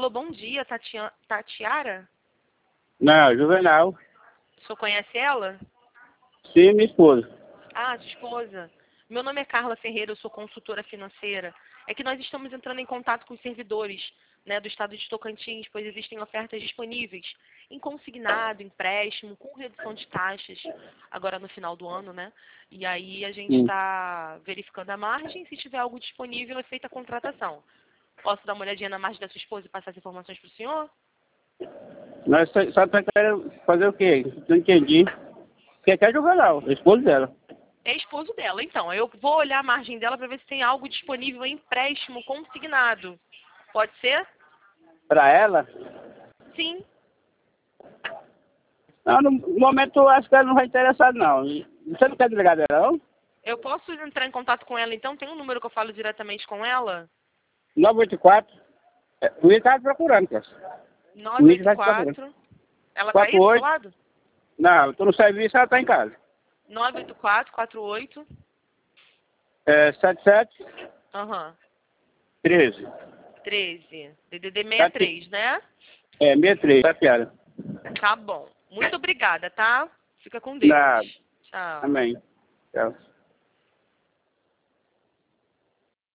Alô, bom dia, Tatiara? Não, Juvenal. O senhor conhece ela? Sim, minha esposa. Ah, sua esposa. Meu nome é Carla Ferreira, eu sou consultora financeira. É que nós estamos entrando em contato com os servidores, né, do estado de Tocantins, pois existem ofertas disponíveis em consignado, empréstimo, com redução de taxas, agora no final do ano, né? E aí a gente está verificando a margem, se tiver algo disponível, é feita a contratação. Posso dar uma olhadinha na margem da sua esposa e passar as informações para o senhor? Nós só tá querendo fazer o quê? Não entendi. Quem quer Juvenal, a esposa dela. É esposo dela, então. Eu vou olhar a margem dela para ver se tem algo disponível em empréstimo consignado. Pode ser? Pra ela? Sim. Não, no momento eu acho que ela não vai interessar, não. Você não quer delegar dela, não? Eu posso entrar em contato com ela, então? Tem um número que eu falo diretamente com ela? 984. O Ida tá procurando, cara. O Ida tá procurando. 984. Ela tá aí do seu 48. lado? Não, eu tô no serviço, ela tá em casa. 984-48. 77 Aham. 13. 13. DDD 63, né? 63, tá piada. Tá bom. Muito obrigada, tá? Fica com Deus. Nada. Tchau. Amém. Tchau.